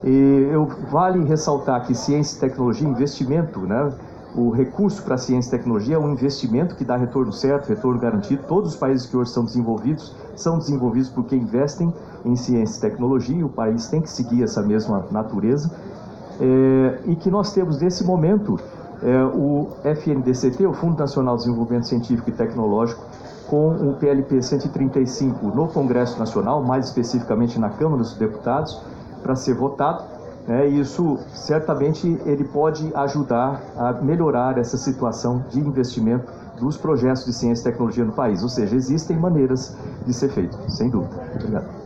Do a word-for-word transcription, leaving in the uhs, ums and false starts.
E eu, vale ressaltar que ciência e tecnologia, investimento, né? O recurso para ciência e tecnologia é um investimento que dá retorno certo, retorno garantido. Todos os países que hoje são desenvolvidos, são desenvolvidos porque investem em ciência e tecnologia, e o país tem que seguir essa mesma natureza. É, e que nós temos, nesse momento, é, o F N D C T, o Fundo Nacional de Desenvolvimento Científico e Tecnológico, com o P L P cento e trinta e cinco no Congresso Nacional, mais especificamente na Câmara dos Deputados, para ser votado. É, isso certamente ele pode ajudar a melhorar essa situação de investimento dos projetos de ciência e tecnologia no país. Ou seja, existem maneiras de ser feito, sem dúvida. Obrigado.